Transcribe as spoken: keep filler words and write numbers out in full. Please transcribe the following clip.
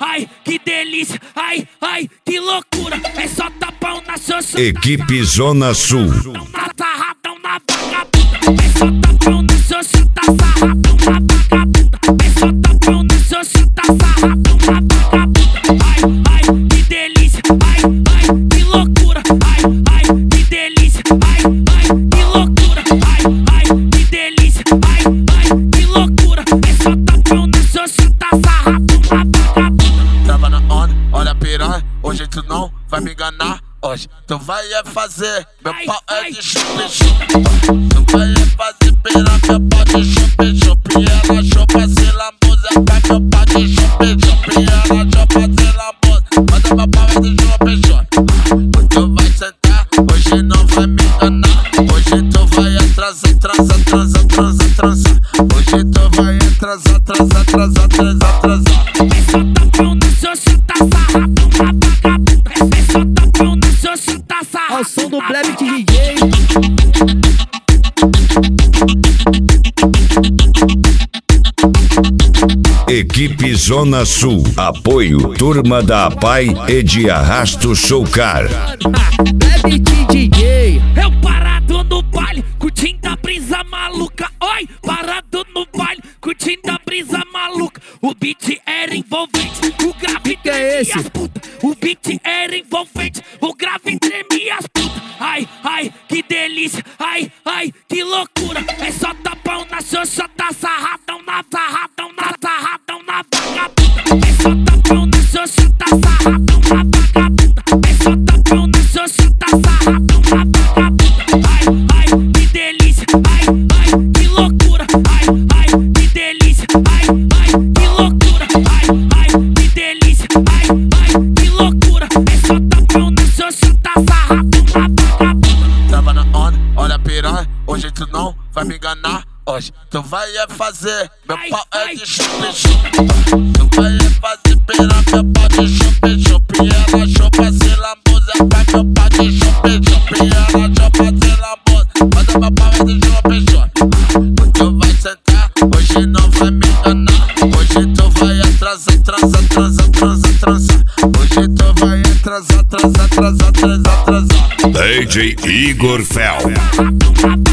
ai, que delícia, ai, ai, que loucura. É só tapão na xoxa. Equipe Zona Sul. Tá sarradão na vagabunda. É só tapão na xoxa, tá sarradão na vagabunda. É só tapão na xoxa, tá sarradão na vagabunda. Ai, ai, que delícia, ai, ai, que loucura. Ai, ai, que delícia, ai, ai, que loucura. Ai, ai, que delícia, ai, ai, que loucura. É só tapão na xoxa, tá sarradão na vagabunda. Tava na onda, olha a piranha, hoje tu não vai me enganar. Hoje tu vai é fazer, meu Ai, pau é ai. de chup-chup. Tu vai é fazer piranha, meu pau de chup-chup. E ela chupa se lambuza, vai meu pau de chup-chup. E ela chupa se lambuza, mas meu pau é de chup-chup. Tu vai sentar, hoje não vai me enganar. Hoje tu vai atrasar, transar, transar, transar, transar. Hoje tu vai atrasar, transar, transar, transar, transar. É só tapão na xoxa, tá sarradão na vagabunda. É só tapão na xoxa, tá sarradão. Ao som do Plebe de D J. Equipe Zona Sul. Apoio Turma da Pai e de Arrasto Showcar. Plebe de D J. Eu parado no baile, curtindo a brisa maluca. Oi, parado no baile, curtindo a brisa maluca. O beat era envolvente, o grave Que é tremia esse? as putas. O beat era envolvente, o grave tremia as putas. Ai, ai, que delícia, ai, ai, que loucura. É só tapão na xoxa, tá sarradão na sarradão na sarradão na vagabunda. É só tapão na xoxa, tá sarradão na vagabunda. É só tapão na xoxa, tá sarradão na vagabunda. Ai, ai, que delícia, ai, ai, que loucura. Ai, ai, que delícia, ai, ai, que loucura. Ai, ai, que delícia, ai, ai, que loucura. É só tapão na xoxa, tá sarradão na vagabunda. Tava na onda, olha a piranha, hoje tu não vai me enganar. Hoje tu vai é fazer, meu Ai, pau é ai. de chup-chup. Tu vai é fazer piranha, meu pau de chup-chup. E ela chupa se lambuza, vai meu pau de chup-chup. E ela chupa se lambuza, mas meu pau é de chup-chup. Tu vai sentar, hoje não vai me enganar. Hoje tu vai atrasar, transar, transar, transar, transar. Hoje tu vai atrasar, transar, transar, transar, transar. D J Igor Fel. Sarradão na